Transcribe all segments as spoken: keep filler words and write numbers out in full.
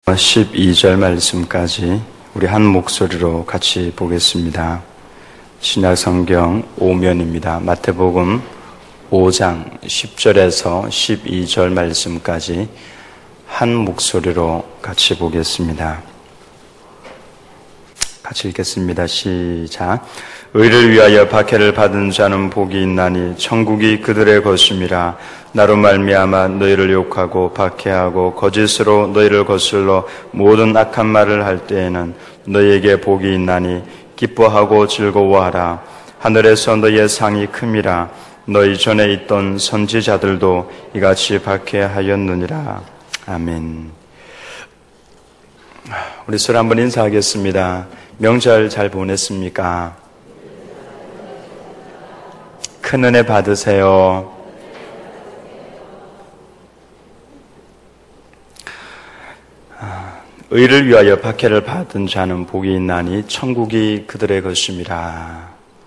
십이 절 말씀까지 우리 한 목소리로 같이 보겠습니다. 신약성경 오 면입니다. 마태복음 오 장 십 절에서 십이 절 말씀까지 한 목소리로 같이 보겠습니다. 같이 읽겠습니다. 시작. 의를 위하여 박해를 받은 자는 복이 있나니 천국이 그들의 것임이라. 나로 말미암아 너희를 욕하고 박해하고 거짓으로 너희를 거슬러 모든 악한 말을 할 때에는 너희에게 복이 있나니 기뻐하고 즐거워하라. 하늘에서 너희의 상이 큼이라. 너희 전에 있던 선지자들도 이같이 박해하였느니라. 아멘. 우리 서로 한번 인사하겠습니다. 명절 잘 보냈습니까? 큰 은혜 받으세요. 의를 위하여 박해를 받은 자는 복이 있나니 천국이 그들의 것임이라.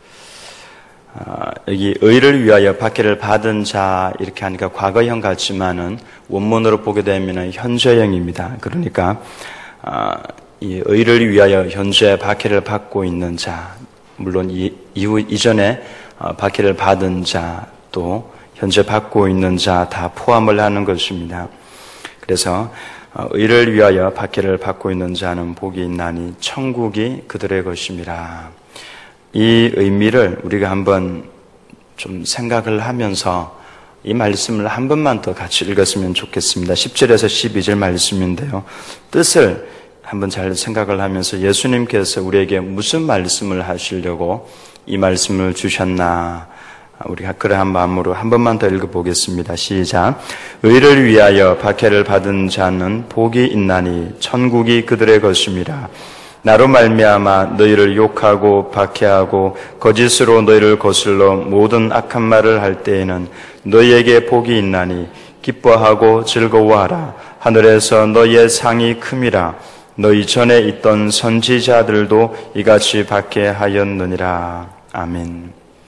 아, 여기 의를 위하여 박해를 받은 자 이렇게 하니까 과거형 같지만은 원문으로 보게 되면 현재형입니다. 그러니까 아, 이 의를 위하여 현재 박해를 받고 있는 자, 물론 이, 이후 이전에 박해를 받은 자, 또 현재 받고 있는 자 다 포함을 하는 것입니다. 그래서 의를 위하여 박해를 받고 있는 자는 복이 있나니 천국이 그들의 것임이라. 이 의미를 우리가 한번 좀 생각을 하면서 이 말씀을 한 번만 더 같이 읽었으면 좋겠습니다. 십 절에서 십이 절 말씀인데요. 뜻을 한번 잘 생각을 하면서 예수님께서 우리에게 무슨 말씀을 하시려고 이 말씀을 주셨나, 우리가 그러한 마음으로 한 번만 더 읽어보겠습니다. 시작. 의를 위하여 박해를 받은 자는 복이 있나니 천국이 그들의 것임이라. 나로 말미암아 너희를 욕하고 박해하고 거짓으로 너희를 거슬러 모든 악한 말을 할 때에는 너희에게 복이 있나니 기뻐하고 즐거워하라. 하늘에서 너희의 상이 큼이라. 너희 전에 있던 선지자들도 이같이 박해하였느니라. 아멘.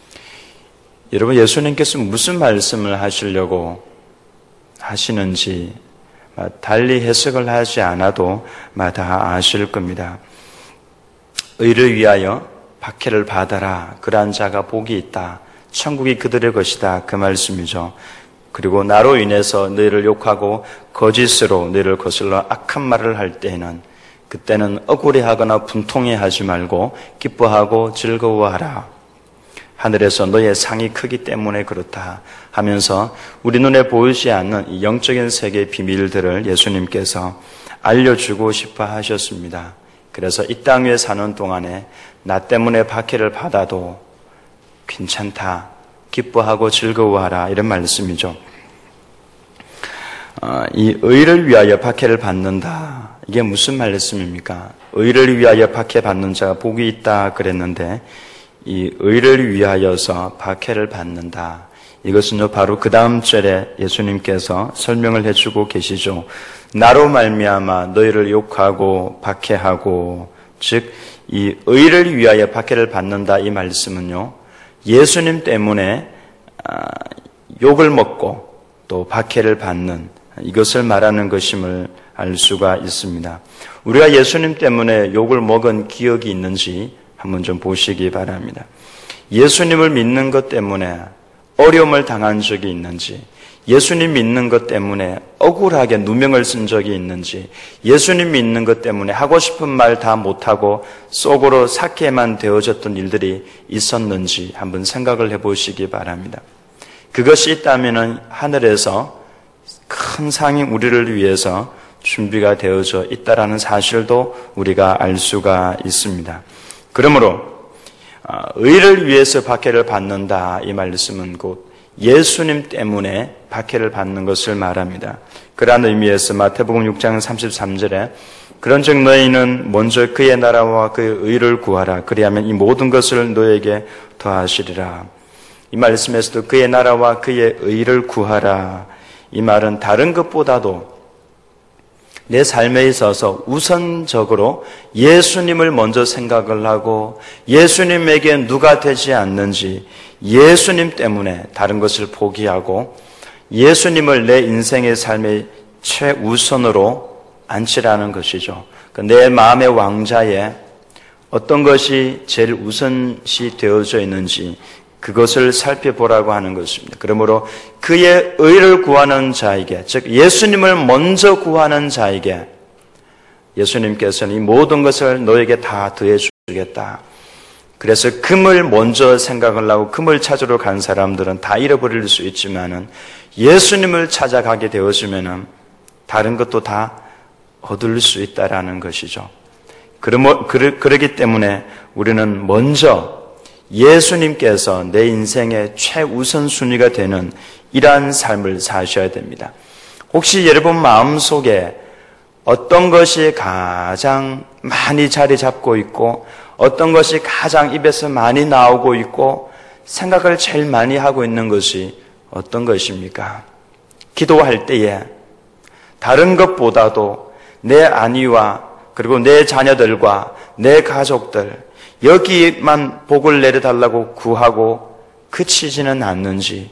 여러분, 예수님께서 무슨 말씀을 하시려고 하시는지 달리 해석을 하지 않아도 다 아실 겁니다. 의를 위하여 박해를 받아라. 그러한 자가 복이 있다. 천국이 그들의 것이다. 그 말씀이죠. 그리고 나로 인해서 너희를 욕하고 거짓으로 너희를 거슬러 악한 말을 할 때에는 그때는 억울해하거나 분통해하지 말고 기뻐하고 즐거워하라. 하늘에서 너의 상이 크기 때문에 그렇다 하면서 우리 눈에 보이지 않는 이 영적인 세계의 비밀들을 예수님께서 알려주고 싶어 하셨습니다. 그래서 이 땅 위에 사는 동안에 나 때문에 박해를 받아도 괜찮다, 기뻐하고 즐거워하라, 이런 말씀이죠. 어, 이 의를 위하여 박해를 받는다, 이게 무슨 말씀입니까? 의를 위하여 박해받는 자가 복이 있다 그랬는데 이 의를 위하여서 박해를 받는다, 이것은요 바로 그 다음 절에 예수님께서 설명을 해주고 계시죠. 나로 말미암아 너희를 욕하고 박해하고, 즉 이 의를 위하여 박해를 받는다, 이 말씀은요 예수님 때문에 욕을 먹고 또 박해를 받는 이것을 말하는 것임을 알 수가 있습니다. 우리가 예수님 때문에 욕을 먹은 기억이 있는지 한번 좀 보시기 바랍니다. 예수님을 믿는 것 때문에 어려움을 당한 적이 있는지, 예수님 믿는 것 때문에 억울하게 누명을 쓴 적이 있는지, 예수님 믿는 것 때문에 하고 싶은 말 다 못하고 속으로 삭해만 되어졌던 일들이 있었는지 한번 생각을 해보시기 바랍니다. 그것이 있다면 하늘에서 큰 상이 우리를 위해서 준비가 되어져 있다라는 사실도 우리가 알 수가 있습니다. 그러므로 의를 위해서 박해를 받는다, 이 말씀은 곧 예수님 때문에 박해를 받는 것을 말합니다. 그러한 의미에서 마태복음 육 장 삼십삼 절에 그런즉 너희는 먼저 그의 나라와 그의 의를 구하라. 그리하면 이 모든 것을 너희에게 더하시리라. 이 말씀에서도 그의 나라와 그의 의를 구하라, 이 말은 다른 것보다도 내 삶에 있어서 우선적으로 예수님을 먼저 생각을 하고 예수님에게 누가 되지 않는지 예수님 때문에 다른 것을 포기하고 예수님을 내 인생의 삶의 최우선으로 앉히라는 것이죠. 내 마음의 왕자에 어떤 것이 제일 우선시 되어져 있는지 그것을 살펴보라고 하는 것입니다. 그러므로 그의 의를 구하는 자에게, 즉 예수님을 먼저 구하는 자에게 예수님께서는 이 모든 것을 너에게 다 더해 주겠다. 그래서 금을 먼저 생각을 하고 금을 찾으러 간 사람들은 다 잃어버릴 수 있지만은 예수님을 찾아가게 되었으면은 다른 것도 다 얻을 수 있다라는 것이죠. 그러, 그러기 때문에 우리는 먼저 예수님께서 내 인생의 최우선순위가 되는 이러한 삶을 사셔야 됩니다. 혹시 여러분 마음속에 어떤 것이 가장 많이 자리 잡고 있고 어떤 것이 가장 입에서 많이 나오고 있고 생각을 제일 많이 하고 있는 것이 어떤 것입니까? 기도할 때에 다른 것보다도 내 안위와 그리고 내 자녀들과 내 가족들 여기만 복을 내려달라고 구하고 그치지는 않는지,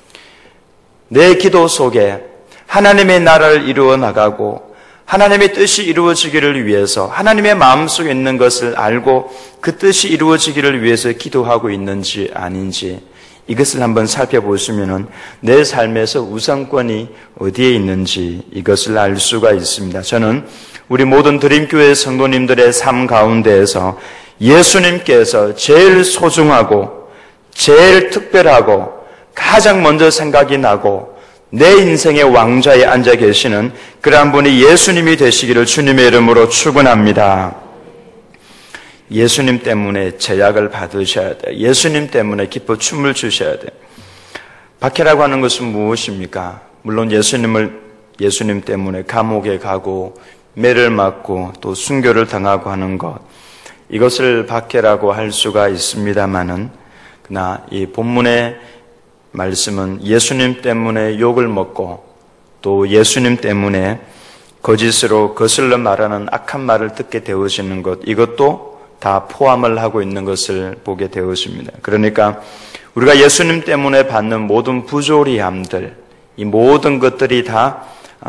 내 기도 속에 하나님의 나라를 이루어 나가고 하나님의 뜻이 이루어지기를 위해서 하나님의 마음속에 있는 것을 알고 그 뜻이 이루어지기를 위해서 기도하고 있는지 아닌지 이것을 한번 살펴보시면 내 삶에서 우선권이 어디에 있는지 이것을 알 수가 있습니다. 저는 우리 모든 드림교회 성도님들의 삶 가운데에서 예수님께서 제일 소중하고 제일 특별하고 가장 먼저 생각이 나고 내 인생의 왕좌에 앉아 계시는 그러한 분이 예수님이 되시기를 주님의 이름으로 축원합니다. 예수님 때문에 제약을 받으셔야 돼요. 예수님 때문에 기뻐 춤을 추셔야 돼요. 박해라고 하는 것은 무엇입니까? 물론 예수님을 예수님 때문에 감옥에 가고 매를 맞고 또 순교를 당하고 하는 것, 이것을 박해라고 할 수가 있습니다만은, 그러나 이 본문의 말씀은 예수님 때문에 욕을 먹고 또 예수님 때문에 거짓으로 거슬러 말하는 악한 말을 듣게 되어지는 것, 이것도 다 포함을 하고 있는 것을 보게 되었습니다. 그러니까 우리가 예수님 때문에 받는 모든 부조리함들, 이 모든 것들이 다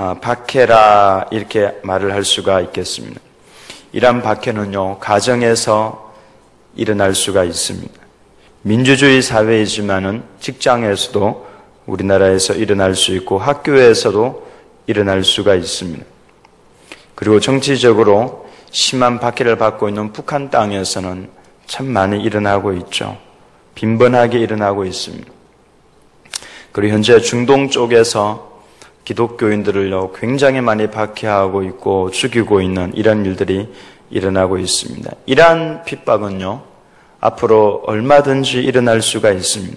박해라 이렇게 말을 할 수가 있겠습니다. 이러한 박해는요, 가정에서 일어날 수가 있습니다. 민주주의 사회이지만은 직장에서도 우리나라에서 일어날 수 있고 학교에서도 일어날 수가 있습니다. 그리고 정치적으로 심한 박해를 받고 있는 북한 땅에서는 참 많이 일어나고 있죠. 빈번하게 일어나고 있습니다. 그리고 현재 중동 쪽에서 기독교인들을요 굉장히 많이 박해하고 있고 죽이고 있는 이런 일들이 일어나고 있습니다. 이러한 핍박은요 앞으로 얼마든지 일어날 수가 있습니다.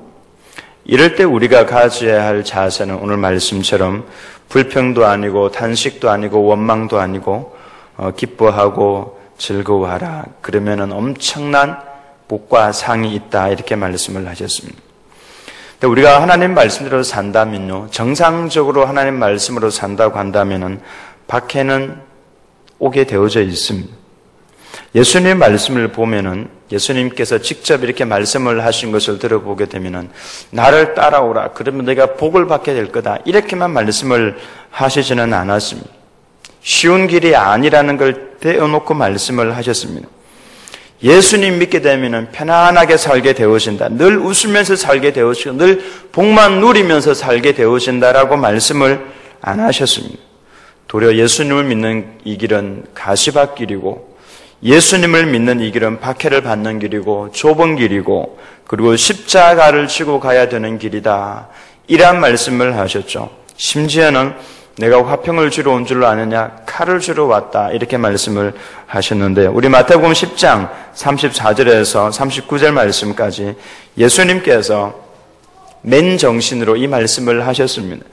이럴 때 우리가 가져야 할 자세는 오늘 말씀처럼 불평도 아니고 탄식도 아니고 원망도 아니고 어, 기뻐하고 즐거워하라. 그러면은 엄청난 복과 상이 있다 이렇게 말씀을 하셨습니다. 근데 우리가 하나님 말씀대로 산다면요, 정상적으로 하나님 말씀으로 산다고 한다면은 박해는 오게 되어져 있습니다. 예수님의 말씀을 보면은 예수님께서 직접 이렇게 말씀을 하신 것을 들어보게 되면은 나를 따라오라. 그러면 내가 복을 받게 될 거다. 이렇게만 말씀을 하시지는 않았습니다. 쉬운 길이 아니라는 걸 떼어놓고 말씀을 하셨습니다. 예수님 믿게 되면은 편안하게 살게 되어진다. 늘 웃으면서 살게 되어지고 늘 복만 누리면서 살게 되어진다라고 말씀을 안 하셨습니다. 도리어 예수님을 믿는 이 길은 가시밭길이고 예수님을 믿는 이 길은 박해를 받는 길이고 좁은 길이고 그리고 십자가를 지고 가야 되는 길이다. 이러한 말씀을 하셨죠. 심지어는 내가 화평을 주러 온 줄로 아느냐 칼을 주러 왔다 이렇게 말씀을 하셨는데 우리 마태복음 십 장 삼십사 절에서 삼십구 절 말씀까지 예수님께서 맨정신으로 이 말씀을 하셨습니다.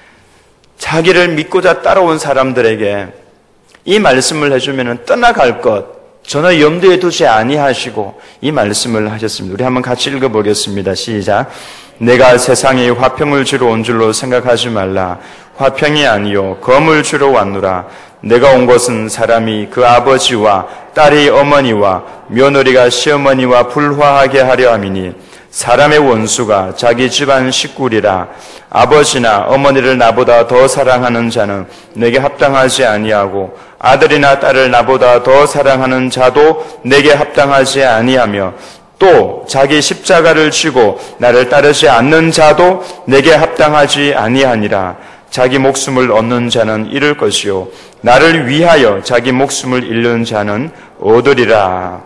자기를 믿고자 따라온 사람들에게 이 말씀을 해주면 떠나갈 것 전혀 염두에 두지 아니하시고 이 말씀을 하셨습니다. 우리 한번 같이 읽어보겠습니다. 시작. 내가 세상에 화평을 주러 온 줄로 생각하지 말라. 화평이 아니요 검을 주러 왔노라. 내가 온 것은 사람이 그 아버지와 딸이 어머니와 며느리가 시어머니와 불화하게 하려 함이니 사람의 원수가 자기 집안 식구리라. 아버지나 어머니를 나보다 더 사랑하는 자는 내게 합당하지 아니하고 아들이나 딸을 나보다 더 사랑하는 자도 내게 합당하지 아니하며 또 자기 십자가를 지고 나를 따르지 않는 자도 내게 합당하지 아니하니라. 자기 목숨을 얻는 자는 잃을 것이요 나를 위하여 자기 목숨을 잃는 자는 얻으리라.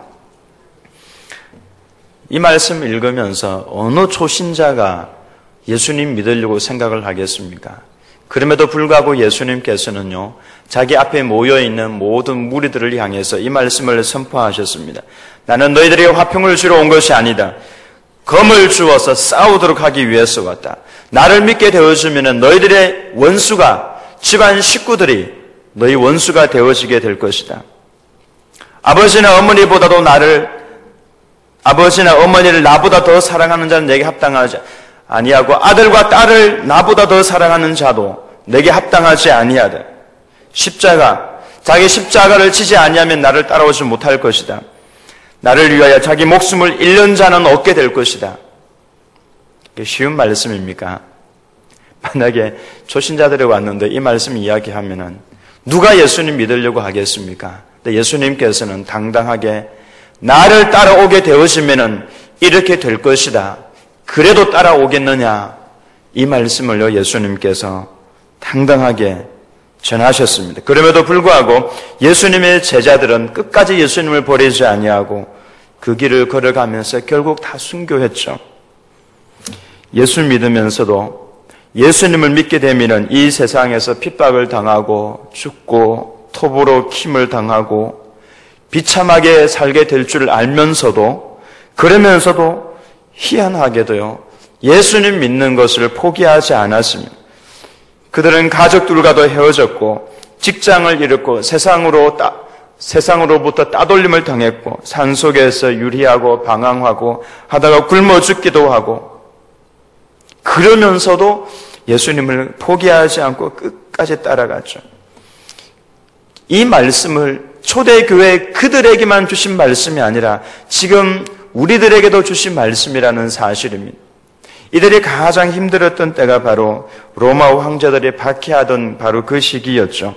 이 말씀 읽으면서 어느 초신자가 예수님 믿으려고 생각을 하겠습니까? 그럼에도 불구하고 예수님께서는요, 자기 앞에 모여있는 모든 무리들을 향해서 이 말씀을 선포하셨습니다. 나는 너희들에게 화평을 주러 온 것이 아니다. 검을 주어서 싸우도록 하기 위해서 왔다. 나를 믿게 되어주면 너희들의 원수가, 집안 식구들이 너희 원수가 되어지게 될 것이다. 아버지나 어머니보다도 나를, 아버지나 어머니를 나보다 더 사랑하는 자는 내게 합당하지 아니하고 아들과 딸을 나보다 더 사랑하는 자도 내게 합당하지 아니하다. 십자가, 자기 십자가를 지지 아니하면 나를 따라오지 못할 것이다. 나를 위하여 자기 목숨을 잃는 자는 얻게 될 것이다. 이게 쉬운 말씀입니까? 만약에 초신자들이 왔는데 이 말씀 이야기하면은 누가 예수님 믿으려고 하겠습니까? 근데 예수님께서는 당당하게 나를 따라오게 되어지면은 이렇게 될 것이다. 그래도 따라오겠느냐? 이 말씀을요, 예수님께서 당당하게 전하셨습니다. 그럼에도 불구하고 예수님의 제자들은 끝까지 예수님을 버리지 아니하고 그 길을 걸어가면서 결국 다 순교했죠. 예수 믿으면서도 예수님을 믿게 되면 이 세상에서 핍박을 당하고 죽고 톱으로 킴을 당하고 비참하게 살게 될 줄 알면서도, 그러면서도 희한하게도요, 예수님 믿는 것을 포기하지 않았습니다. 그들은 가족들과도 헤어졌고 직장을 잃었고 세상으로 따, 세상으로부터 따돌림을 당했고 산속에서 유리하고 방황하고 하다가 굶어 죽기도 하고, 그러면서도 예수님을 포기하지 않고 끝까지 따라갔죠. 이 말씀을 초대교회 그들에게만 주신 말씀이 아니라 지금 우리들에게도 주신 말씀이라는 사실입니다. 이들이 가장 힘들었던 때가 바로 로마 황제들이 박해하던 바로 그 시기였죠.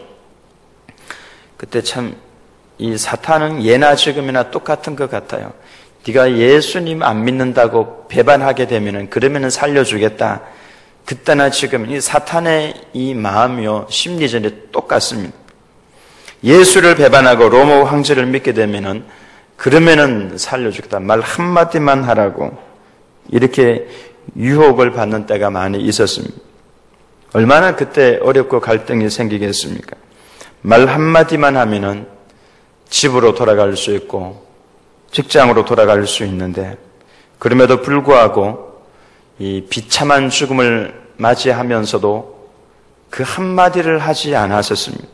그때 참 이 사탄은 예나 지금이나 똑같은 것 같아요. 네가 예수님 안 믿는다고 배반하게 되면은 그러면은 살려주겠다. 그때나 지금 이 사탄의 이 마음이요, 심리전이 똑같습니다. 예수를 배반하고 로마 황제를 믿게 되면은 그러면은 살려주겠다. 말 한마디만 하라고 이렇게 유혹을 받는 때가 많이 있었습니다. 얼마나 그때 어렵고 갈등이 생기겠습니까? 말 한마디만 하면은 집으로 돌아갈 수 있고 직장으로 돌아갈 수 있는데, 그럼에도 불구하고 이 비참한 죽음을 맞이하면서도 그 한마디를 하지 않았었습니다.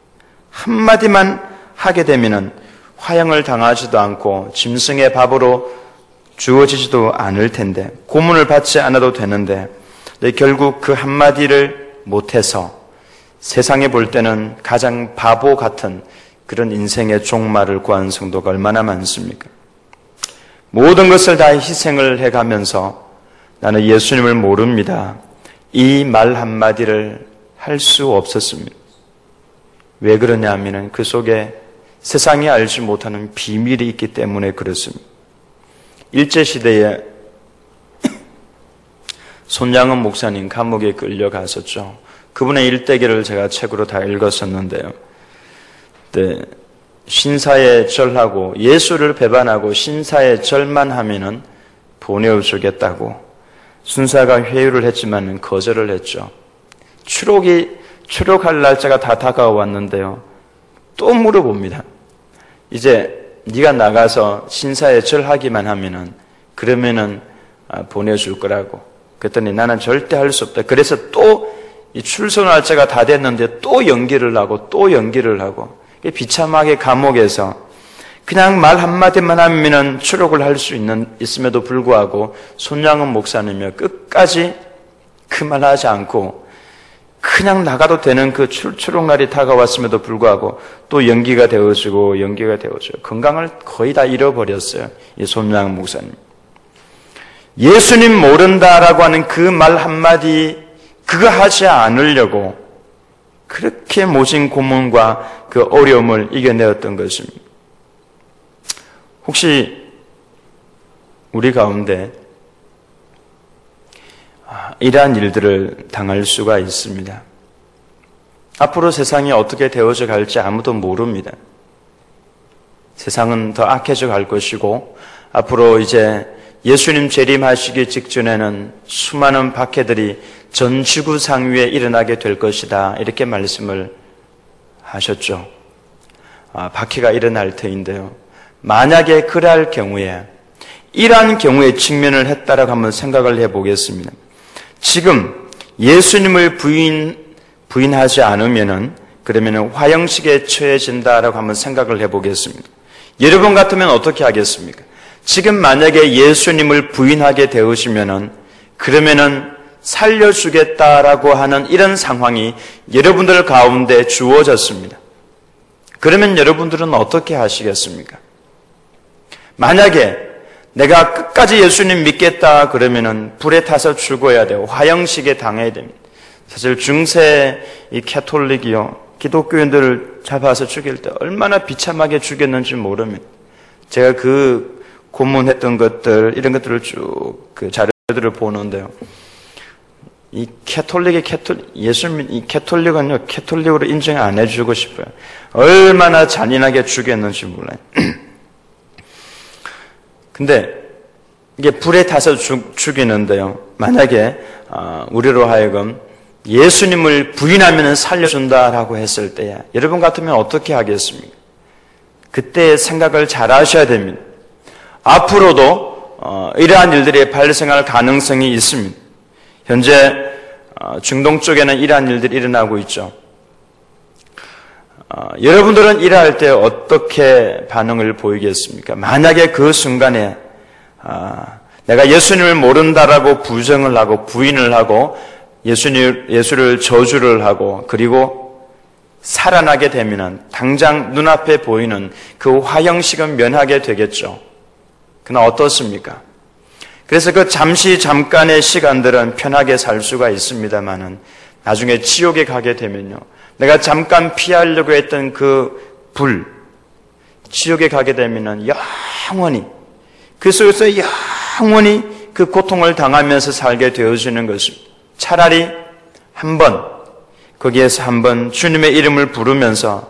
한마디만 하게 되면은 화형을 당하지도 않고 짐승의 밥으로 주어지지도 않을 텐데, 고문을 받지 않아도 되는데, 결국 그 한마디를 못해서 세상에 볼 때는 가장 바보 같은 그런 인생의 종말을 구한 성도가 얼마나 많습니까? 모든 것을 다 희생을 해가면서 나는 예수님을 모릅니다, 이 말 한마디를 할 수 없었습니다. 왜 그러냐 하면 그 속에 세상이 알지 못하는 비밀이 있기 때문에 그렇습니다. 일제시대에 손양은 목사님 감옥에 끌려갔었죠. 그분의 일대기를 제가 책으로 다 읽었었는데요. 네, 신사에 절하고 예수를 배반하고 신사에 절만 하면은 보내어주겠다고 순사가 회유를 했지만 거절을 했죠. 추록이 추록할 날짜가 다 다가왔는데요. 또 물어봅니다. 이제 네가 나가서 신사에 절하기만 하면은 그러면은 보내줄 거라고. 그랬더니 나는 절대 할 수 없다. 그래서 또 이 출소 날짜가 다 됐는데 또 연기를 하고 또 연기를 하고, 비참하게 감옥에서 그냥 말 한마디만 하면은 추록을 할 수 있는 있음에도 불구하고 손양은 목사님이 끝까지 그 말 하지 않고 그냥 나가도 되는 그 추록 날이 다가왔음에도 불구하고 또 연기가 되어지고 연기가 되어지고 건강을 거의 다 잃어버렸어요, 이 손양은 목사님. 예수님 모른다라고 하는 그 말 한마디 그거 하지 않으려고 그렇게 모진 고문과 그 어려움을 이겨내었던 것입니다. 혹시 우리 가운데 이러한 일들을 당할 수가 있습니다. 앞으로 세상이 어떻게 되어져 갈지 아무도 모릅니다. 세상은 더 악해져 갈 것이고 앞으로 이제 예수님 재림하시기 직전에는 수많은 박해들이 전 지구상 위에 일어나게 될 것이다. 이렇게 말씀을 하셨죠. 아, 박해가 일어날 터인데요. 만약에 그럴 경우에 이러한 경우에 직면을 했다라고 한번 생각을 해보겠습니다. 지금 예수님을 부인, 부인하지 않으면은 그러면은 화형식에 처해진다라고 한번 생각을 해보겠습니다. 여러분 같으면 어떻게 하겠습니까? 지금 만약에 예수님을 부인하게 되으시면은 그러면은 살려주겠다라고 하는 이런 상황이 여러분들 가운데 주어졌습니다. 그러면 여러분들은 어떻게 하시겠습니까? 만약에 내가 끝까지 예수님 믿겠다 그러면은 불에 타서 죽어야 돼요. 화형식에 당해야 됩니다. 사실 중세 이 캐톨릭이요, 기독교인들을 잡아서 죽일 때 얼마나 비참하게 죽였는지 모릅니다. 제가 그 고문했던 것들, 이런 것들을 쭉 그 자료들을 보는데요. 이 캐톨릭의 캐톨릭, 예수님, 이 캐톨릭은요, 캐톨릭으로 인정 안 해주고 싶어요. 얼마나 잔인하게 죽였는지 몰라요. 근데 이게 불에 타서 죽, 죽이는데요. 만약에 어, 우리로 하여금 예수님을 부인하면 살려준다라고 했을 때 여러분 같으면 어떻게 하겠습니까? 그때 생각을 잘 하셔야 됩니다. 앞으로도 어, 이러한 일들이 발생할 가능성이 있습니다. 현재 어, 중동 쪽에는 이러한 일들이 일어나고 있죠. 어, 여러분들은 일할 때 어떻게 반응을 보이겠습니까? 만약에 그 순간에 아, 내가 예수님을 모른다라고 부정을 하고 부인을 하고 예수님, 예수를 저주를 하고 그리고 살아나게 되면은 당장 눈앞에 보이는 그 화형식은 면하게 되겠죠. 그러나 어떻습니까? 그래서 그 잠시 잠깐의 시간들은 편하게 살 수가 있습니다만은 나중에 지옥에 가게 되면요. 내가 잠깐 피하려고 했던 그 불, 지옥에 가게 되면은 영원히 그 속에서 영원히 그 고통을 당하면서 살게 되어지는 것입니다. 차라리 한번 거기에서 한번 주님의 이름을 부르면서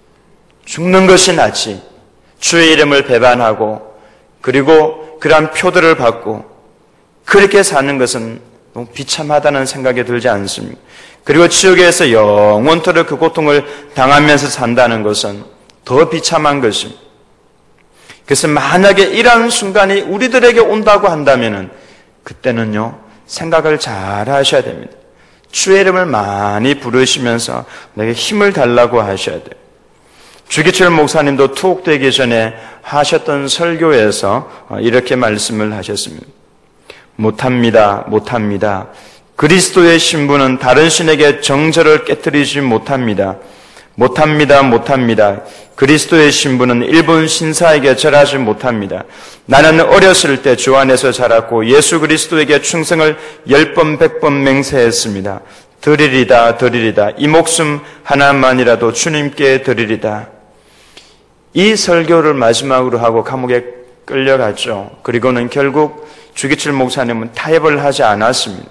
죽는 것이 낫지 주의 이름을 배반하고 그리고 그러한 표들을 받고 그렇게 사는 것은 너무 비참하다는 생각이 들지 않습니까? 그리고 지옥에서 영원토록 그 고통을 당하면서 산다는 것은 더 비참한 것입니다. 그래서 만약에 이러한 순간이 우리들에게 온다고 한다면은 그때는요 생각을 잘 하셔야 됩니다. 주의 이름을 많이 부르시면서 내게 힘을 달라고 하셔야 돼요. 주기철 목사님도 투옥되기 전에 하셨던 설교에서 이렇게 말씀을 하셨습니다. 못합니다. 못합니다. 그리스도의 신부는 다른 신에게 정절을 깨뜨리지 못합니다. 못합니다. 못합니다. 그리스도의 신부는 일본 신사에게 절하지 못합니다. 나는 어렸을 때 주 안에서 자랐고 예수 그리스도에게 충성을 열 번, 백 번 맹세했습니다. 드리리다, 드리리다. 이 목숨 하나만이라도 주님께 드리리다. 이 설교를 마지막으로 하고 감옥에 끌려갔죠. 그리고는 결국 주기철 목사님은 타협을 하지 않았습니다.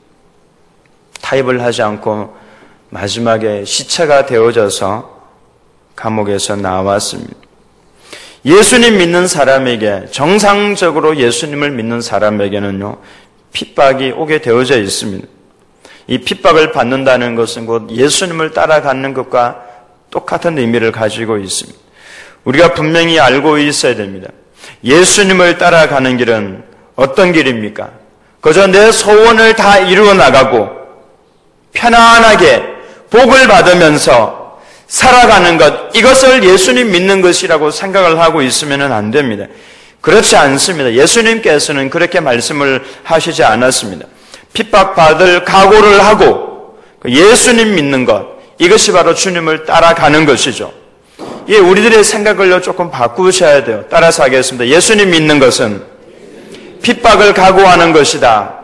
타협을 하지 않고 마지막에 시체가 되어져서 감옥에서 나왔습니다. 예수님 믿는 사람에게, 정상적으로 예수님을 믿는 사람에게는요, 핍박이 오게 되어져 있습니다. 이 핍박을 받는다는 것은 곧 예수님을 따라가는 것과 똑같은 의미를 가지고 있습니다. 우리가 분명히 알고 있어야 됩니다. 예수님을 따라가는 길은 어떤 길입니까? 그저 내 소원을 다 이루어 나가고 편안하게 복을 받으면서 살아가는 것, 이것을 예수님 믿는 것이라고 생각을 하고 있으면 안 됩니다. 그렇지 않습니다. 예수님께서는 그렇게 말씀을 하시지 않았습니다. 핍박받을 각오를 하고 예수님 믿는 것, 이것이 바로 주님을 따라가는 것이죠. 예, 우리들의 생각을 조금 바꾸셔야 돼요. 따라서 하겠습니다. 예수님 믿는 것은 핍박을 각오하는 것이다.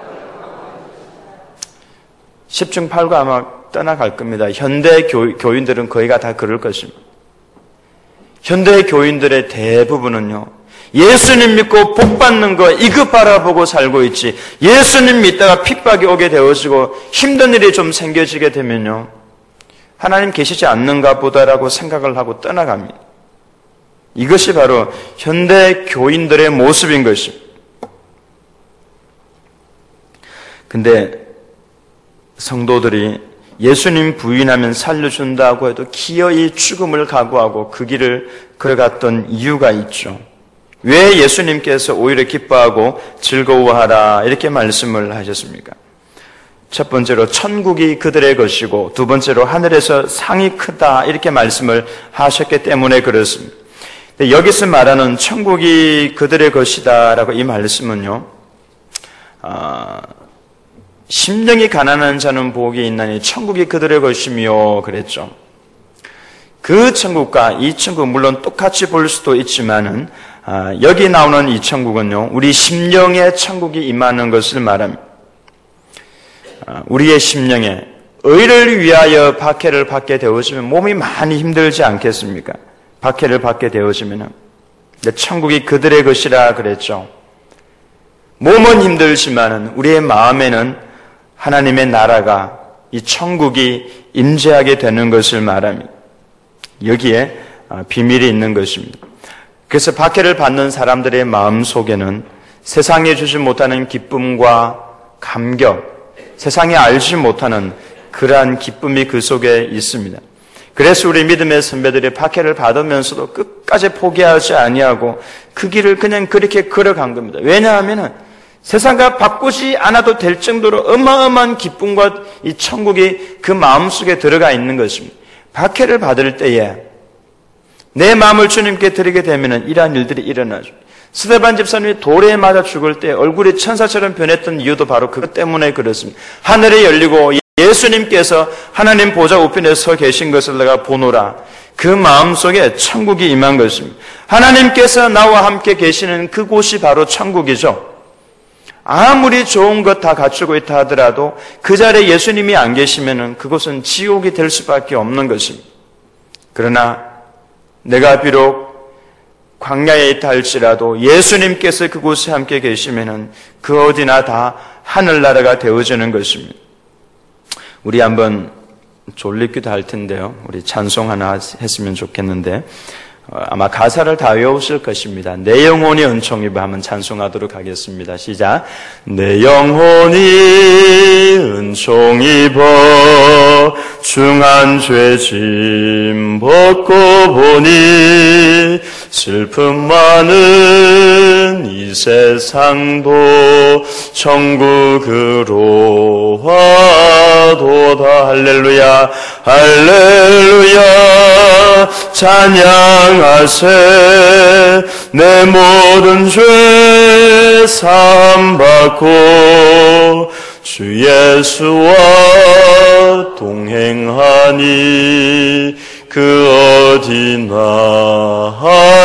십중 팔구 아마 떠나갈 겁니다. 현대 교, 교인들은 거의가 다 그럴 것입니다. 현대 교인들의 대부분은요, 예수님 믿고 복 받는 거 이거 바라보고 살고 있지, 예수님 믿다가 핍박이 오게 되어지고 힘든 일이 좀 생겨지게 되면요, 하나님 계시지 않는가 보다라고 생각을 하고 떠나갑니다. 이것이 바로 현대 교인들의 모습인 것입니다. 근데 성도들이 예수님 부인하면 살려준다고 해도 기어이 죽음을 각오하고 그 길을 걸어갔던 이유가 있죠. 왜 예수님께서 오히려 기뻐하고 즐거워하라 이렇게 말씀을 하셨습니까? 첫 번째로 천국이 그들의 것이고, 두 번째로 하늘에서 상이 크다 이렇게 말씀을 하셨기 때문에 그렇습니다. 근데 여기서 말하는 천국이 그들의 것이다 라고 이 말씀은요, 아, 심령이 가난한 자는 복이 있나니 천국이 그들의 것이며 그랬죠. 그 천국과 이 천국 물론 똑같이 볼 수도 있지만은, 아, 여기 나오는 이 천국은요, 우리 심령의 천국이 임하는 것을 말합니다. 아, 우리의 심령에 의를 위하여 박해를 받게 되어지면 몸이 많이 힘들지 않겠습니까? 박해를 받게 되어지면은. 근데 천국이 그들의 것이라 그랬죠. 몸은 힘들지만은 우리의 마음에는 하나님의 나라가, 이 천국이 임재하게 되는 것을 말합니다. 여기에 비밀이 있는 것입니다. 그래서 박해를 받는 사람들의 마음 속에는 세상에 주지 못하는 기쁨과 감격, 세상에 알지 못하는 그러한 기쁨이 그 속에 있습니다. 그래서 우리 믿음의 선배들이 박해를 받으면서도 끝까지 포기하지 아니하고 그 길을 그냥 그렇게 걸어간 겁니다. 왜냐하면 세상과 바꾸지 않아도 될 정도로 어마어마한 기쁨과 이 천국이 그 마음속에 들어가 있는 것입니다. 박해를 받을 때에 내 마음을 주님께 드리게 되면 이러한 일들이 일어나죠. 스데반 집사님이 돌에 맞아 죽을 때 얼굴이 천사처럼 변했던 이유도 바로 그것 때문에 그렇습니다. 하늘이 열리고 예수님께서 하나님 보좌 우편에 서 계신 것을 내가 보노라. 그 마음속에 천국이 임한 것입니다. 하나님께서 나와 함께 계시는 그곳이 바로 천국이죠. 아무리 좋은 것 다 갖추고 있다 하더라도 그 자리에 예수님이 안 계시면은 그곳은 지옥이 될 수밖에 없는 것입니다. 그러나 내가 비록 광야에 있다 할지라도 예수님께서 그곳에 함께 계시면은 그 어디나 다 하늘나라가 되어지는 것입니다. 우리 한번 졸리기도 할 텐데요. 우리 찬송 하나 했으면 좋겠는데, 아마 가사를 다 외우실 것입니다. 내 영혼이 은총 입어 한번 찬송하도록 하겠습니다. 시작. 내 영혼이 은총 입어 중한 죄짐 벗고 보니 슬픔 많은 이 세상도 천국으로 와도다. 할렐루야 할렐루야 찬양하세. 내 모든 죄 사함받고 주 예수와 동행하니 그 어디나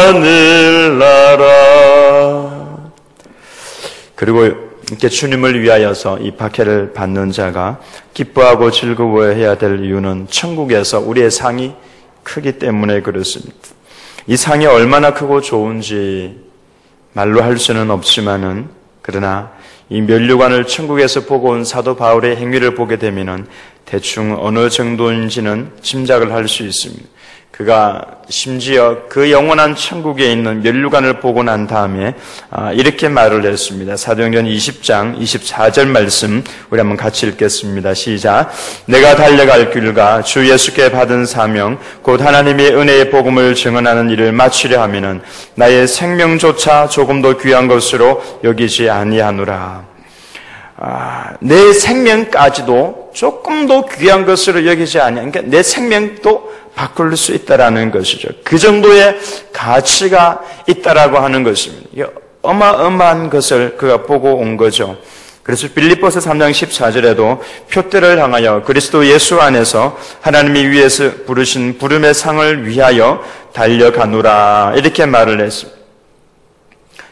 하늘나라. 그리고 이렇게 주님을 위하여서 이 박해를 받는 자가 기뻐하고 즐거워해야 될 이유는 천국에서 우리의 상이 크기 때문에 그렇습니다. 이 상이 얼마나 크고 좋은지 말로 할 수는 없지만은, 그러나 이 면류관을 천국에서 보고 온 사도 바울의 행위를 보게 되면은 대충 어느 정도인지는 짐작을 할 수 있습니다. 그가 심지어 그 영원한 천국에 있는 면류관을 보고 난 다음에 이렇게 말을 했습니다. 사도행전 이십 장 이십사 절 말씀 우리 한번 같이 읽겠습니다. 시작. 내가 달려갈 길과 주 예수께 받은 사명 곧 하나님의 은혜의 복음을 증언하는 일을 마치려 하면은 나의 생명조차 조금 더 귀한 것으로 여기지 아니하노라. 아, 내 생명까지도 조금 더 귀한 것으로 여기지 아니하. 그러니까 내 생명도 바꿀 수 있다라는 것이죠. 그 정도의 가치가 있다라고 하는 것입니다. 이게 어마어마한 것을 그가 보고 온 거죠. 그래서 빌립보서 삼 장 십사 절에도 표대를 향하여 그리스도 예수 안에서 하나님이 위에서 부르신 부름의 상을 위하여 달려가노라 이렇게 말을 했습니다.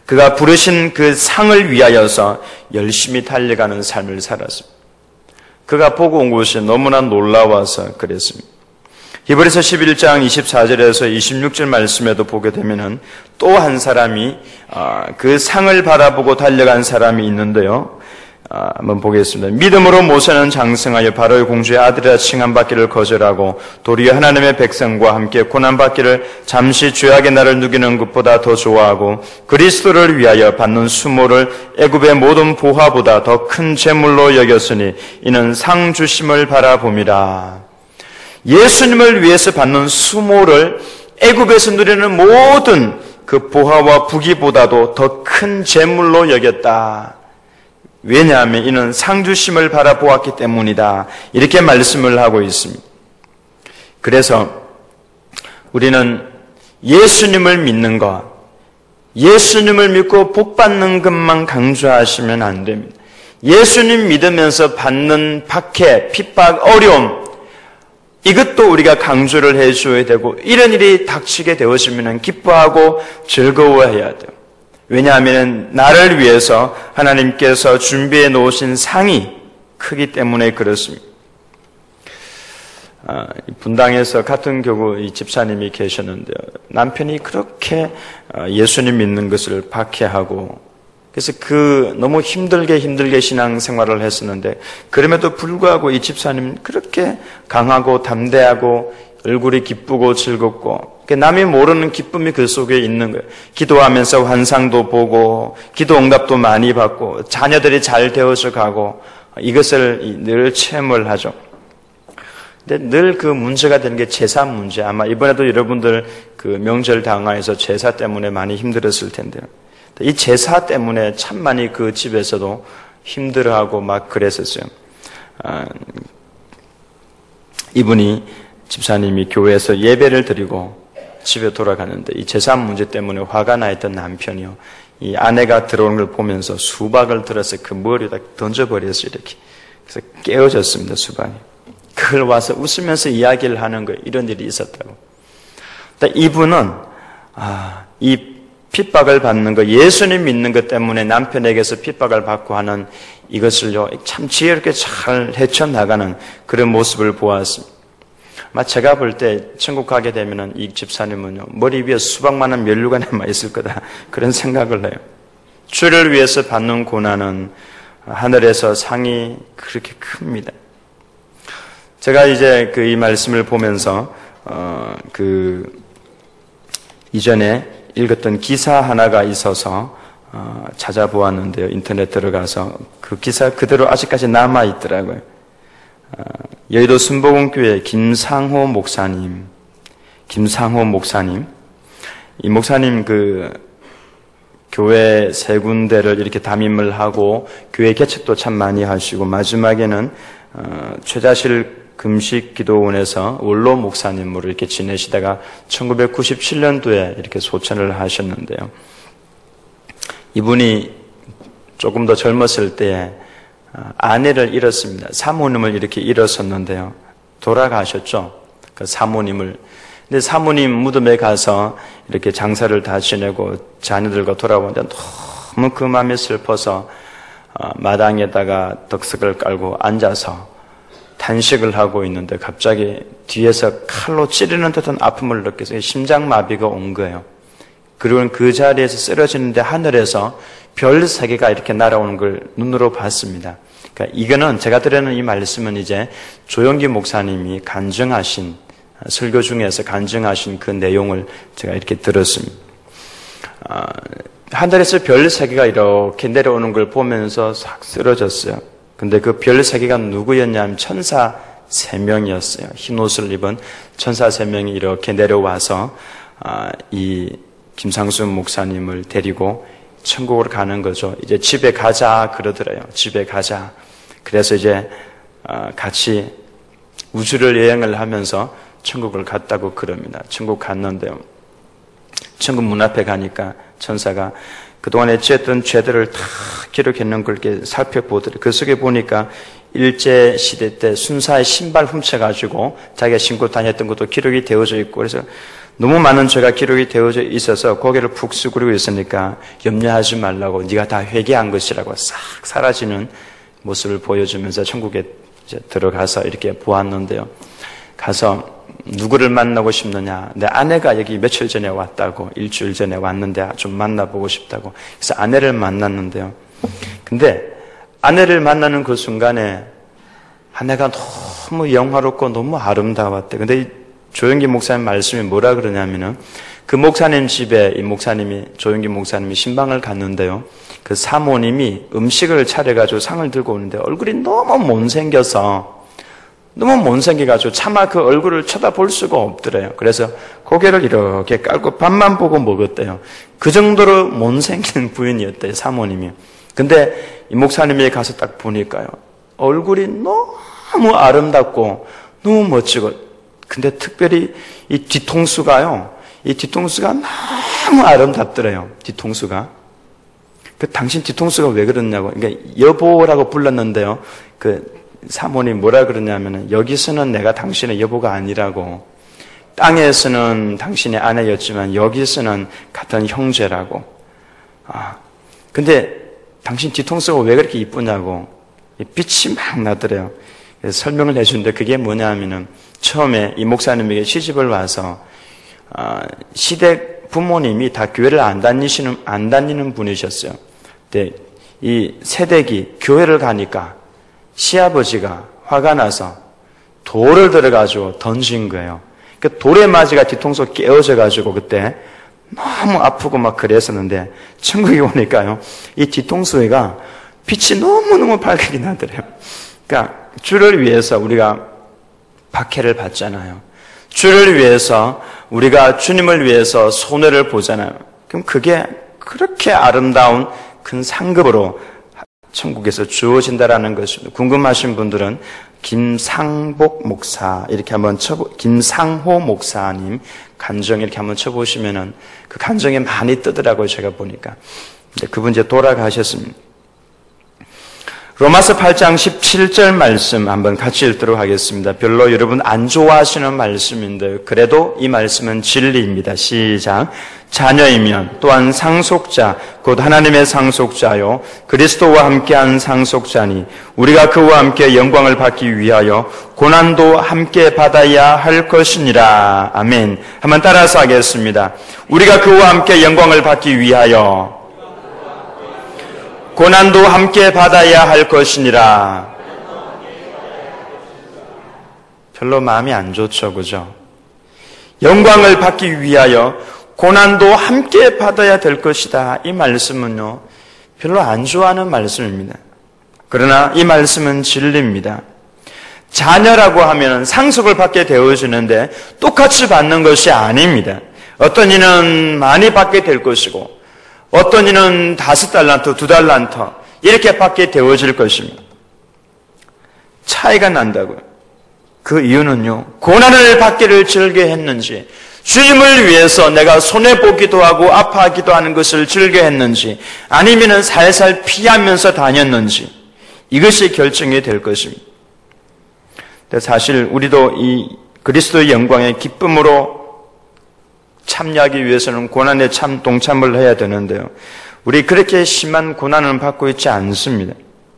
그가 부르신 그 상을 위하여서 열심히 달려가는 삶을 살았습니다. 그가 보고 온 것이 너무나 놀라워서 그랬습니다. 히브리서 십일 장 이십사 절에서 이십육 절 말씀에도 보게 되면은 또 한 사람이 그 상을 바라보고 달려간 사람이 있는데요. 한번 보겠습니다. 믿음으로 모세는 장성하여 바로의 공주의 아들이라 칭함받기를 거절하고 도리어 하나님의 백성과 함께 고난받기를 잠시 죄악의 날을 누기는 것보다 더 좋아하고 그리스도를 위하여 받는 수모를 애굽의 모든 보화보다 더 큰 재물로 여겼으니 이는 상 주심을 바라봄이라. 예수님을 위해서 받는 수모를 애굽에서 누리는 모든 그 보화와 부귀보다도 더 큰 재물로 여겼다. 왜냐하면 이는 상 주심을 바라보았기 때문이다. 이렇게 말씀을 하고 있습니다. 그래서 우리는 예수님을 믿는 것, 예수님을 믿고 복받는 것만 강조하시면 안 됩니다. 예수님 믿으면서 받는 박해, 핍박, 어려움, 이것도 우리가 강조를 해줘야 되고, 이런 일이 닥치게 되어지면 기뻐하고 즐거워해야 돼요. 왜냐하면 나를 위해서 하나님께서 준비해 놓으신 상이 크기 때문에 그렇습니다. 아, 분당에서 같은 교구 이 집사님이 계셨는데요. 남편이 그렇게 예수님 믿는 것을 박해하고, 그래서 그 너무 힘들게 힘들게 신앙생활을 했었는데, 그럼에도 불구하고 이 집사님은 그렇게 강하고 담대하고 얼굴이 기쁘고 즐겁고, 남이 모르는 기쁨이 그 속에 있는 거예요. 기도하면서 환상도 보고 기도 응답도 많이 받고 자녀들이 잘 되어서 가고, 이것을 늘 체험을 하죠. 근데 늘 그 문제가 되는 게 제사 문제. 아마 이번에도 여러분들 그 명절 당하에서 제사 때문에 많이 힘들었을 텐데요. 이 제사 때문에 참 많이 그 집에서도 힘들어하고 막 그랬었어요. 아, 이분이 집사님이 교회에서 예배를 드리고 집에 돌아가는데 이 제사 문제 때문에 화가 나 있던 남편이요, 이 아내가 들어오는 걸 보면서 수박을 들어서 그 머리에다 던져버렸어요. 이렇게. 그래서 깨어졌습니다, 수박이. 그걸 와서 웃으면서 이야기를 하는 거예요. 이런 일이 있었다고. 근데 이분은 아, 이 핍박을 받는 거, 예수님 믿는 것 때문에 남편에게서 핍박을 받고 하는 이것을요, 참 지혜롭게 잘 헤쳐나가는 그런 모습을 보았습니다. 제가 볼 때 천국 가게 되면은 이 집사님은요, 머리 위에 수박만한 면류가 남아 있을 거다, 그런 생각을 해요. 주를 위해서 받는 고난은 하늘에서 상이 그렇게 큽니다. 제가 이제 그 이 말씀을 보면서 어, 그 이전에 읽었던 기사 하나가 있어서 어, 찾아보았는데요. 인터넷 들어가서 그 기사 그대로 아직까지 남아 있더라고요. 어, 여의도 순복음교회 김상호 목사님, 김상호 목사님, 이 목사님 그 교회 세 군데를 이렇게 담임을 하고 교회 개척도 참 많이 하시고, 마지막에는 어, 최자실 금식기도원에서 원로 목사님으로 이렇게 지내시다가 천구백구십칠 년도에 이렇게 소천을 하셨는데요. 이분이 조금 더 젊었을 때에 아내를 잃었습니다. 사모님을 이렇게 잃었었는데요. 돌아가셨죠. 그 사모님을. 근데 사모님 무덤에 가서 이렇게 장사를 다 지내고 자녀들과 돌아오는데 너무 그 마음이 슬퍼서 마당에다가 덕석을 깔고 앉아서 탄식을 하고 있는데 갑자기 뒤에서 칼로 찌르는 듯한 아픔을 느껴서 심장마비가 온 거예요. 그리고 그 자리에서 쓰러지는데 하늘에서 별 세 개가 이렇게 날아오는 걸 눈으로 봤습니다. 그러니까 이거는 제가 드리는 이 말씀은 이제 조영기 목사님이 간증하신, 설교 중에서 간증하신 그 내용을 제가 이렇게 들었습니다. 아, 하늘에서 별 세 개가 이렇게 내려오는 걸 보면서 싹 쓰러졌어요. 근데 그 별 세 개가 누구였냐면 천사 세 명이었어요. 흰 옷을 입은 천사 세 명이 이렇게 내려와서 아, 이 김상순 목사님을 데리고 천국으로 가는 거죠. 이제 집에 가자 그러더래요. 집에 가자. 그래서 이제 같이 우주를 여행을 하면서 천국을 갔다고 그럽니다. 천국 갔는데요. 천국 문 앞에 가니까 천사가 그동안에 지었던 죄들을 다 기록했는 걸 이렇게 살펴보더래요. 그 속에 보니까 일제시대 때 순사의 신발 훔쳐가지고 자기가 신고 다녔던 것도 기록이 되어져 있고, 그래서 너무 많은 죄가 기록이 되어져 있어서 고개를 푹 숙이고 있으니까 염려하지 말라고 네가 다 회개한 것이라고 싹 사라지는 모습을 보여주면서 천국에 이제 들어가서 이렇게 보았는데요. 가서 누구를 만나고 싶느냐? 내 아내가 여기 며칠 전에 왔다고, 일주일 전에 왔는데 좀 만나보고 싶다고. 그래서 아내를 만났는데요. 근데 아내를 만나는 그 순간에 아내가 너무 영화롭고 너무 아름다웠대. 근데 이 조영기 목사님 말씀이 뭐라 그러냐면은 그 목사님 집에 이 목사님이, 조영기 목사님이 신방을 갔는데요. 그 사모님이 음식을 차려가지고 상을 들고 오는데 얼굴이 너무 못생겨서 너무 못생겨가지고 차마 그 얼굴을 쳐다볼 수가 없더래요. 그래서 고개를 이렇게 깔고 밥만 보고 먹었대요. 그 정도로 못생긴 부인이었대요, 사모님이. 근데 이 목사님이 가서 딱 보니까요, 얼굴이 너무 아름답고 너무 멋지고, 근데 특별히 이 뒤통수가요, 이 뒤통수가 너무 아름답더래요, 뒤통수가. 그 당신 뒤통수가 왜 그러냐고, 그러니까 여보라고 불렀는데요, 그 사모님 뭐라 그러냐면은 여기서는 내가 당신의 여보가 아니라고, 땅에서는 당신의 아내였지만 여기서는 같은 형제라고. 아, 근데 당신 뒤통수가 왜 그렇게 이쁘냐고, 빛이 막 나더래요. 그래서 설명을 해주는데 그게 뭐냐면은 처음에 이 목사님에게 시집을 와서 아, 시댁 부모님이 다 교회를 안 다니시는 안 다니는 분이셨어요. 근데 이 새댁이 교회를 가니까 시아버지가 화가 나서 돌을 들어가지고 던진 거예요. 그 돌의 맞이가 뒤통수 깨어져가지고 그때 너무 아프고 막 그랬었는데 천국에 오니까요, 이 뒤통수가 빛이 너무너무 밝게 나더래요. 그러니까 주를 위해서 우리가 박해를 받잖아요. 주를 위해서 우리가 주님을 위해서 손해를 보잖아요. 그럼 그게 그렇게 아름다운 큰 상급으로 천국에서 주어진다라는 것입니다. 궁금하신 분들은 김상복 목사 이렇게 한번 쳐보, 김상호 목사님 간정 이렇게 한번 쳐보시면은 그 간정에 많이 뜨더라고요, 제가 보니까. 근데 그분 이제 돌아가셨습니다. 로마서 팔 장 십칠 절 말씀 한번 같이 읽도록 하겠습니다. 별로 여러분 안 좋아하시는 말씀인데 그래도 이 말씀은 진리입니다. 시작. 자녀이면 또한 상속자 곧 하나님의 상속자요 그리스도와 함께한 상속자니 우리가 그와 함께 영광을 받기 위하여 고난도 함께 받아야 할 것이니라. 아멘. 한번 따라서 하겠습니다. 우리가 그와 함께 영광을 받기 위하여 고난도 함께 받아야 할 것이니라. 별로 마음이 안 좋죠, 그죠? 영광을 받기 위하여 고난도 함께 받아야 될 것이다. 이 말씀은요, 별로 안 좋아하는 말씀입니다. 그러나 이 말씀은 진리입니다. 자녀라고 하면 상속을 받게 되어지는데 똑같이 받는 것이 아닙니다. 어떤 이는 많이 받게 될 것이고 어떤 이는 다섯 달란트, 두 달란트 이렇게 받게 되어질 것입니다. 차이가 난다고요. 그 이유는요, 고난을 받기를 즐겨했는지, 주님을 위해서 내가 손해보기도 하고 아파하기도 하는 것을 즐겨했는지, 아니면 살살 피하면서 다녔는지, 이것이 결정이 될 것입니다. 사실 우리도 이 그리스도의 영광의 기쁨으로 참여하기 위해서는 고난에 참 동참을 해야 되는데요. 우리 그렇게 심한 고난을 받고 있지 않습니다.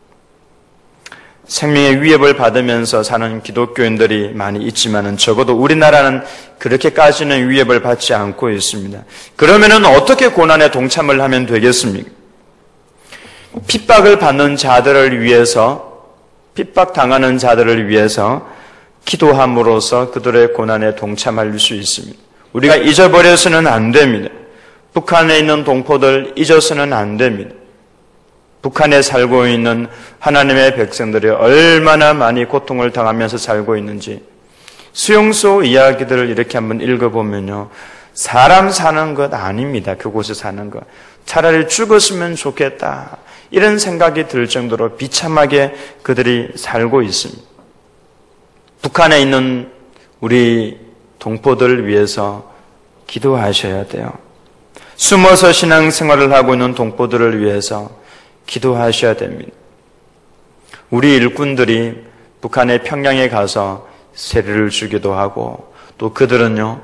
생명의 위협을 받으면서 사는 기독교인들이 많이 있지만은 적어도 우리나라는 그렇게까지는 위협을 받지 않고 있습니다. 그러면은 어떻게 고난에 동참을 하면 되겠습니까? 핍박을 받는 자들을 위해서, 핍박당하는 자들을 위해서 기도함으로써 그들의 고난에 동참할 수 있습니다. 우리가 잊어버려서는 안 됩니다. 북한에 있는 동포들 잊어서는 안 됩니다. 북한에 살고 있는 하나님의 백성들이 얼마나 많이 고통을 당하면서 살고 있는지 수용소 이야기들을 이렇게 한번 읽어보면요, 사람 사는 것 아닙니다. 그곳에 사는 것. 차라리 죽었으면 좋겠다 이런 생각이 들 정도로 비참하게 그들이 살고 있습니다. 북한에 있는 우리 동포들을 위해서 기도하셔야 돼요. 숨어서 신앙생활을 하고 있는 동포들을 위해서 기도하셔야 됩니다. 우리 일꾼들이 북한의 평양에 가서 세례를 주기도 하고 또 그들은요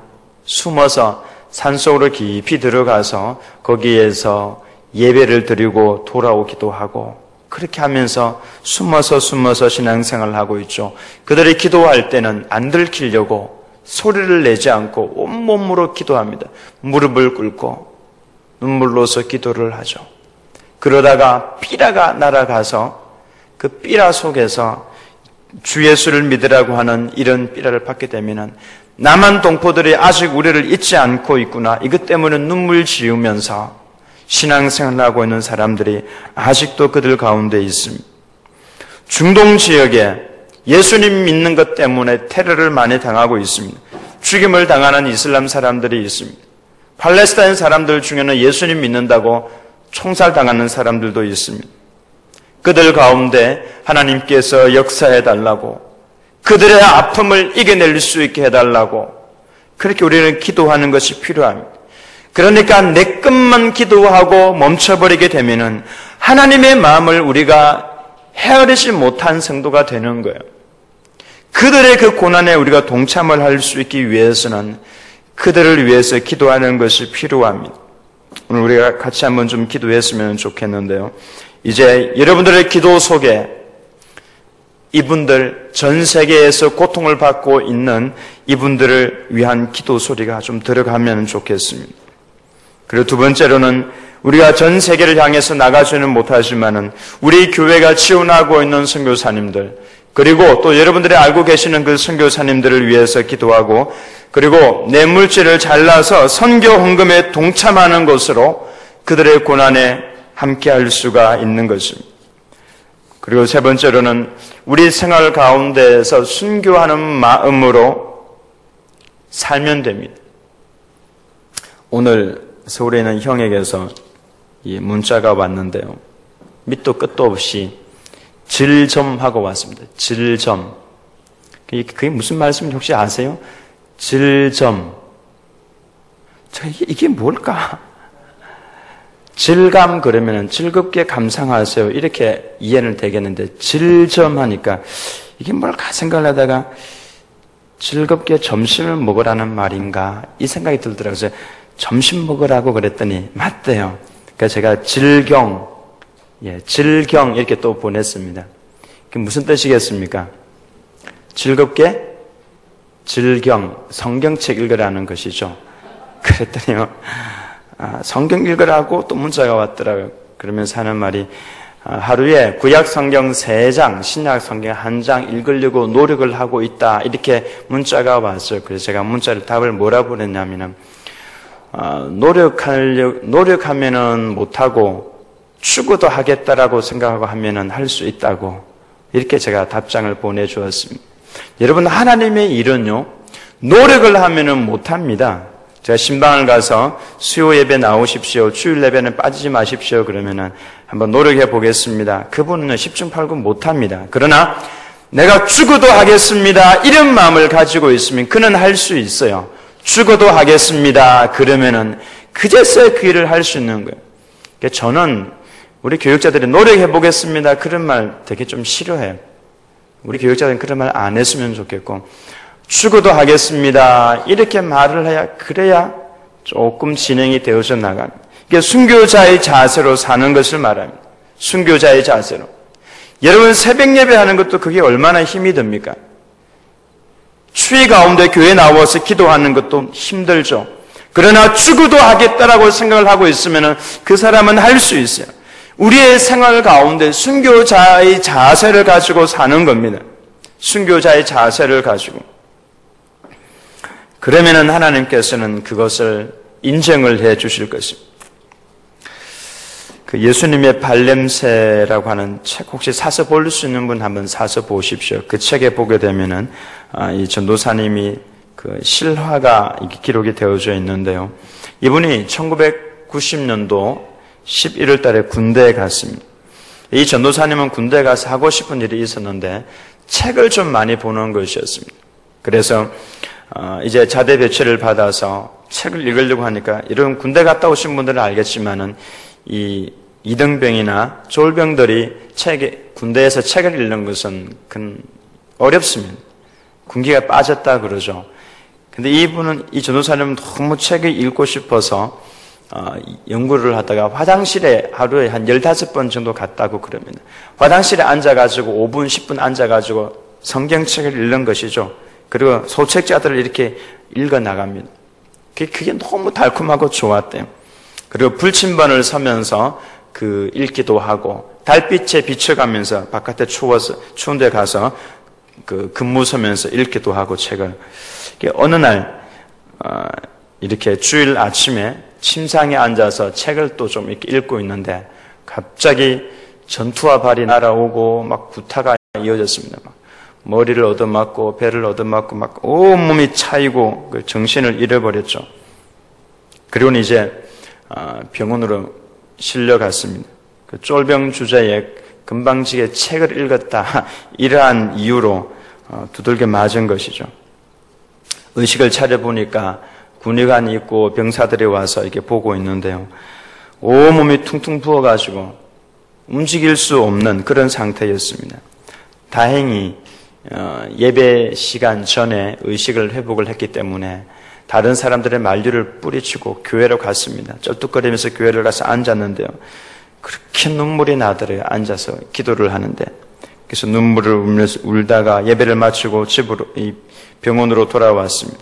숨어서 산속으로 깊이 들어가서 거기에서 예배를 드리고 돌아오기도 하고 그렇게 하면서 숨어서 숨어서 신앙생활을 하고 있죠. 그들이 기도할 때는 안 들키려고 소리를 내지 않고 온몸으로 기도합니다. 무릎을 꿇고 눈물로서 기도를 하죠. 그러다가 삐라가 날아가서 그 삐라 속에서 주 예수를 믿으라고 하는 이런 삐라를 받게 되면은 남한 동포들이 아직 우리를 잊지 않고 있구나. 이것 때문에 눈물 지으면서 신앙생활을 하고 있는 사람들이 아직도 그들 가운데 있습니다. 중동 지역에 예수님 믿는 것 때문에 테러를 많이 당하고 있습니다. 죽임을 당하는 이슬람 사람들이 있습니다. 팔레스타인 사람들 중에는 예수님 믿는다고 총살당하는 사람들도 있습니다. 그들 가운데 하나님께서 역사해달라고, 그들의 아픔을 이겨낼 수 있게 해달라고 그렇게 우리는 기도하는 것이 필요합니다. 그러니까 내 것만 기도하고 멈춰버리게 되면은 하나님의 마음을 우리가 헤아리지 못한 성도가 되는 거예요. 그들의 그 고난에 우리가 동참을 할 수 있기 위해서는 그들을 위해서 기도하는 것이 필요합니다. 오늘 우리가 같이 한번 좀 기도했으면 좋겠는데요. 이제 여러분들의 기도 속에 이분들, 전 세계에서 고통을 받고 있는 이분들을 위한 기도 소리가 좀 들어가면 좋겠습니다. 그리고 두 번째로는 우리가 전 세계를 향해서 나가지는 못하지만은 우리 교회가 지원하고 있는 선교사님들, 그리고 또 여러분들이 알고 계시는 그 선교사님들을 위해서 기도하고, 그리고 내 물질을 잘라서 선교 헌금에 동참하는 것으로 그들의 고난에 함께할 수가 있는 것입니다. 그리고 세 번째로는 우리 생활 가운데에서 순교하는 마음으로 살면 됩니다. 오늘 서울에 있는 형에게서 이 문자가 왔는데요. 밑도 끝도 없이 질점하고 왔습니다. 질점. 그게 무슨 말씀인지 혹시 아세요? 질점. 이게, 이게 뭘까? 질감 그러면은 즐겁게 감상하세요. 이렇게 이해는 되겠는데, 질점 하니까 이게 뭘까 생각을 하다가 즐겁게 점심을 먹으라는 말인가? 이 생각이 들더라고요. 그래서 점심 먹으라고 그랬더니 맞대요. 그러니까 제가 질경, 예, 질경 이렇게 또 보냈습니다. 그게 무슨 뜻이겠습니까? 즐겁게 질경, 성경책 읽으라는 것이죠. 그랬더니요, 아, 성경 읽으라고 또 문자가 왔더라고요. 그러면서 하는 말이 아, 하루에 구약 성경 세 장, 신약 성경 한 장 읽으려고 노력을 하고 있다. 이렇게 문자가 왔어요. 그래서 제가 문자를 답을 뭐라 보냈냐면은 아, 노력하려, 노력하면은 못하고 추구도 하겠다라고 생각하고 하면은 할 수 있다고 이렇게 제가 답장을 보내주었습니다. 여러분, 하나님의 일은요, 노력을 하면은 못합니다. 제가 신방을 가서 수요 예배 나오십시오, 주일 예배는 빠지지 마십시오 그러면은 한번 노력해 보겠습니다. 그분은 십중팔구 못합니다. 그러나 내가 죽어도 하겠습니다 이런 마음을 가지고 있으면 그는 할 수 있어요. 죽어도 하겠습니다 그러면은 그제서야 그 일을 할 수 있는 거예요. 그러니까 저는 우리 교육자들이 노력해 보겠습니다 그런 말 되게 좀 싫어해요. 우리 교육자들은 그런 말 안 했으면 좋겠고, 죽어도 하겠습니다 이렇게 말을 해야, 그래야 조금 진행이 되어져 나갑니다. 이게 순교자의 자세로 사는 것을 말합니다. 순교자의 자세로. 여러분, 새벽 예배하는 것도 그게 얼마나 힘이 듭니까? 추위 가운데 교회 나와서 기도하는 것도 힘들죠. 그러나 죽어도 하겠다라고 생각을 하고 있으면 그 사람은 할 수 있어요. 우리의 생활 가운데 순교자의 자세를 가지고 사는 겁니다. 순교자의 자세를 가지고. 그러면은 하나님께서는 그것을 인정을 해 주실 것입니다. 그 예수님의 발냄새라고 하는 책 혹시 사서 볼 수 있는 분 한번 사서 보십시오. 그 책에 보게 되면은 아, 이 전도사님이 그 실화가 기록이 되어져 있는데요. 이분이 천구백구십 년도 십일월 달에 군대에 갔습니다. 이 전도사님은 군대에 가서 하고 싶은 일이 있었는데 책을 좀 많이 보는 것이었습니다. 그래서 어, 이제 자대 배치를 받아서 책을 읽으려고 하니까, 이런 군대 갔다 오신 분들은 알겠지만은 이 이등병이나 졸병들이 책에, 군대에서 책을 읽는 것은 큰 어렵습니다. 군기가 빠졌다 그러죠. 근데 이분은, 이 전도사님은 너무 책을 읽고 싶어서 어, 연구를 하다가 화장실에 하루에 한 열다섯 번 정도 갔다고 그럽니다. 화장실에 앉아가지고 오 분, 십 분 앉아가지고 성경책을 읽는 것이죠. 그리고 소책자들을 이렇게 읽어 나갑니다. 그게 너무 달콤하고 좋았대요. 그리고 불침번을 서면서 그 읽기도 하고 달빛에 비춰가면서 바깥에 추워서 추운 데 가서 그 근무 서면서 읽기도 하고 책을. 어느 날 어, 이렇게 주일 아침에 침상에 앉아서 책을 또 좀 이렇게 읽고 있는데 갑자기 전투와 발이 날아오고 막 구타가 이어졌습니다. 막 머리를 얻어맞고 배를 얻어맞고 막 온몸이 차이고 그 정신을 잃어버렸죠. 그리고는 이제 병원으로 실려갔습니다. 그 쫄병 주제에 금방지게 책을 읽었다 이러한 이유로 두들겨 맞은 것이죠. 의식을 차려보니까 군의관이 있고 병사들이 와서 이렇게 보고 있는데요. 온몸이 퉁퉁 부어가지고 움직일 수 없는 그런 상태였습니다. 다행히 예배 시간 전에 의식을 회복을 했기 때문에 다른 사람들의 만류를 뿌리치고 교회로 갔습니다. 쩔뚝거리면서 교회를 가서 앉았는데요. 그렇게 눈물이 나더래요. 앉아서 기도를 하는데. 그래서 눈물을 울면서 울다가 예배를 마치고 집으로, 이 병원으로 돌아왔습니다.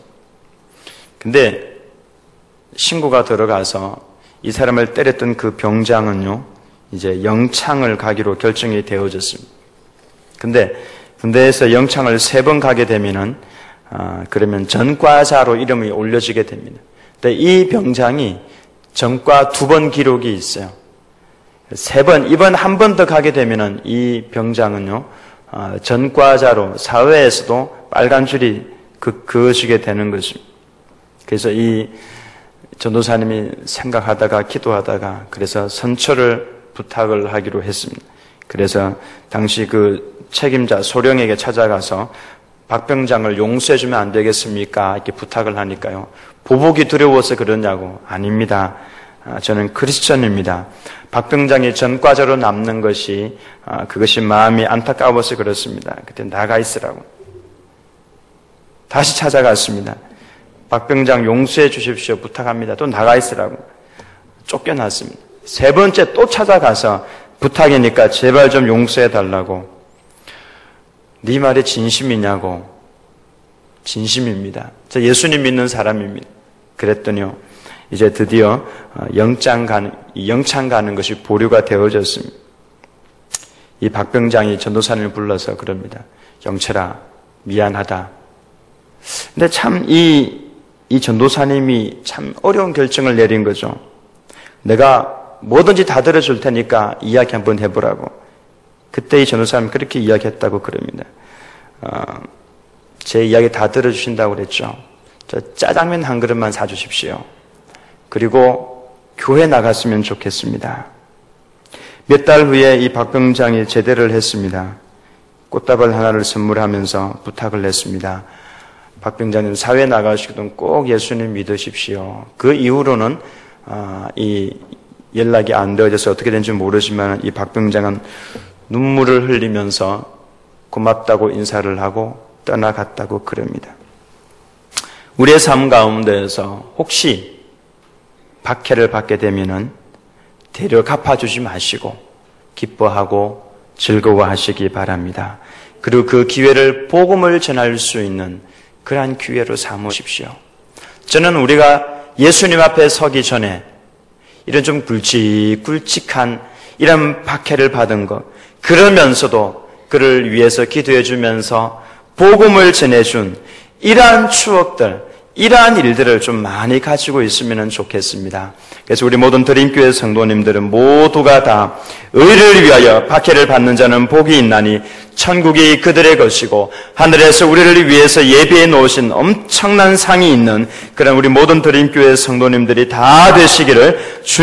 근데 신고가 들어가서 이 사람을 때렸던 그 병장은요, 이제 영창을 가기로 결정이 되어졌습니다. 근데 군대에서 영창을 세 번 가게 되면은, 아, 그러면 전과자로 이름이 올려지게 됩니다. 근데 이 병장이 전과 두 번 기록이 있어요. 세 번, 이번 한 번 더 가게 되면은 이 병장은요, 아, 전과자로 사회에서도 빨간 줄이 그, 그어지게 되는 것입니다. 그래서 이 전도사님이 생각하다가 기도하다가 그래서 선처를 부탁을 하기로 했습니다. 그래서 당시 그 책임자 소령에게 찾아가서 박 병장을 용서해주면 안 되겠습니까? 이렇게 부탁을 하니까요. 보복이 두려워서 그러냐고. 아닙니다. 저는 크리스천입니다. 박 병장이 전과자로 남는 것이 그것이 마음이 안타까워서 그렇습니다. 그때 나가 있으라고. 다시 찾아갔습니다. 박 병장 용서해 주십시오. 부탁합니다. 또 나가 있으라고. 쫓겨났습니다. 세 번째 또 찾아가서 부탁이니까 제발 좀 용서해 달라고. 네 말이 진심이냐고. 진심입니다. 저 예수님 믿는 사람입니다. 그랬더니요. 이제 드디어 영장 가는, 영창 가는 것이 보류가 되어졌습니다. 이 박 병장이 전도사님을 불러서 그럽니다. 영철아, 미안하다. 근데 참 이, 이 전도사님이 참 어려운 결정을 내린 거죠. 내가 뭐든지 다 들어줄 테니까 이야기 한번 해보라고. 그때 이 전도사님이 그렇게 이야기했다고 그럽니다. 어, 제 이야기 다 들어주신다고 그랬죠. 저 짜장면 한 그릇만 사주십시오. 그리고 교회 나갔으면 좋겠습니다. 몇 달 후에 이 박 병장이 제대를 했습니다. 꽃다발 하나를 선물하면서 부탁을 했습니다. 박 병장님 사회 나가시거든 꼭 예수님 믿으십시오. 그 이후로는 아, 이 연락이 안 되어져서 어떻게 된지 모르지만 이 박 병장은 눈물을 흘리면서 고맙다고 인사를 하고 떠나갔다고 그럽니다. 우리의 삶 가운데에서 혹시 박해를 받게 되면은 되려 갚아주지 마시고 기뻐하고 즐거워하시기 바랍니다. 그리고 그 기회를 복음을 전할 수 있는 그러한 기회로 삼으십시오. 저는 우리가 예수님 앞에 서기 전에 이런 좀 굵직굵직한 이런 박해를 받은 것, 그러면서도 그를 위해서 기도해 주면서 복음을 전해준 이러한 추억들, 이러한 일들을 좀 많이 가지고 있으면 좋겠습니다. 그래서 우리 모든 드림교회 성도님들은 모두가 다 의를 위하여 박해를 받는 자는 복이 있나니 천국이 그들의 것이고 하늘에서 우리를 위해서 예비해 놓으신 엄청난 상이 있는 그런 우리 모든 드림교회 성도님들이 다 되시기를 주